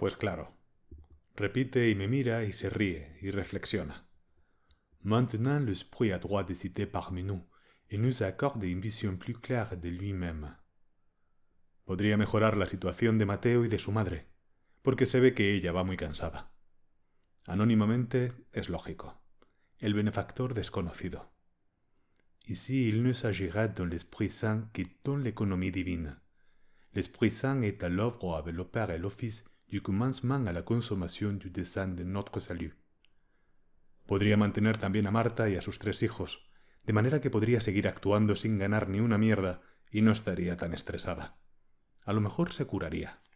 Pues claro. Repite y me mira y se ríe y reflexiona. Maintenant l'esprit a droit de décider parmi nous et nous accorde une vision plus claire de lui-même. Podría mejorar la situación de Mateo y de su madre, porque se ve que ella va muy cansada. Anónimamente es lógico. El benefactor desconocido. Ici, il ne s'agira dans l'Esprit Saint que dans l'économie divine. L'Esprit Saint est à l'œuvre avec le Père et l'Office du commencement à la consommation du dessein de notre salut. Podría mantener también a Marta y a sus 3 hijos, de manera que podría seguir actuando sin ganar ni una mierda y no estaría tan estresada. A lo mejor se curaría.